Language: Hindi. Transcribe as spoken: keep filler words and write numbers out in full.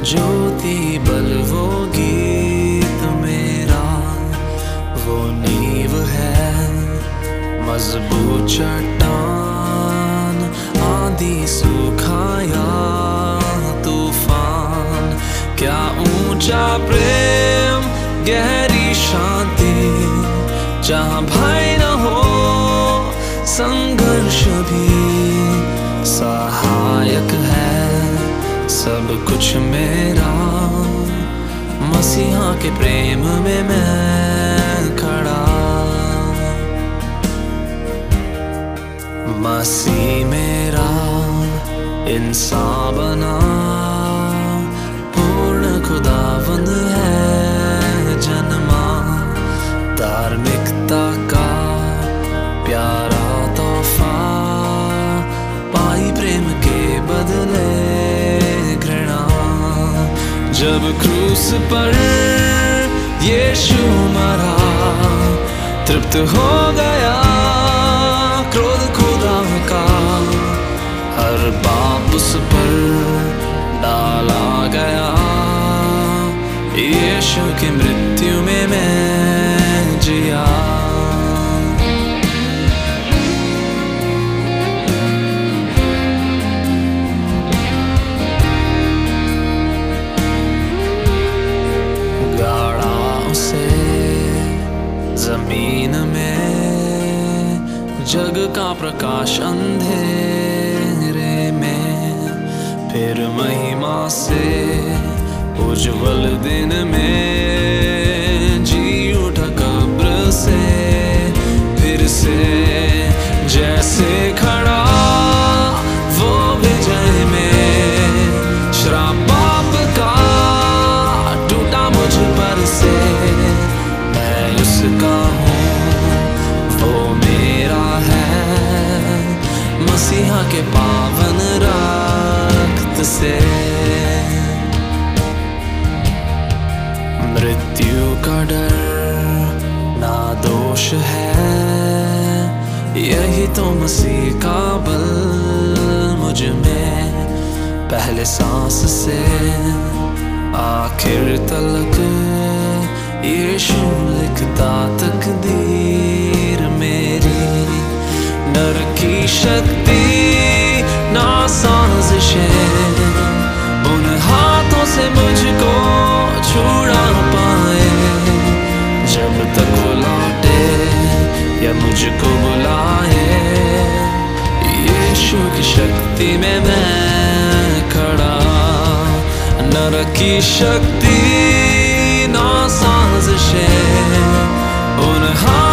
ज्योति बल वो गीत मेरा, वो नींव है मजबूत चट्टान। आंधी सुखाया तूफान, क्या ऊंचा प्रेम गहरी शांति, जहाँ भय न हो संघर्ष भी सहायक है सब कुछ मेरा। मसीहा के प्रेम में मैं खड़ा, मसीह मेरा इंसान बना, पूर्ण खुदावंद है जन्मा। धार्मिकता का प्यारा तोहफा पाई, प्रेम के बदले घृणा। जब क्रूस पर यीशु मरा, तृप्त हो गया क्रोध खुदा का। हर पाप उस पर डाला गया, यीशु की मृत्यु में मैं जिया। गाड़ा उसे जमीन में, जग का प्रकाश अंधेरे में, फिर महिमा से उज्जवल दिन में जी उठा कब्र से। फिर से जैसे खड़ा वो विजय में, श्राप पाप का टूटा मुझ पर से। मैं उसका हूँ वो मेरा है, मसीहा के पावन रक्त से। मृत्यु का डर ना दोष है, यही तो मसीह का बल मुझ में। पहले सांस से आखिर तलक यीशु लिखता तकदीर मेरी। डर की शक्ति ना साजिशें उन हाथों से मुझको छुड़ा पाए। जब तक वो लौटे या मुझको बुलाए, यीशु की शक्ति में मैं खड़ा। नरक की शक्ति ना साजिशें उन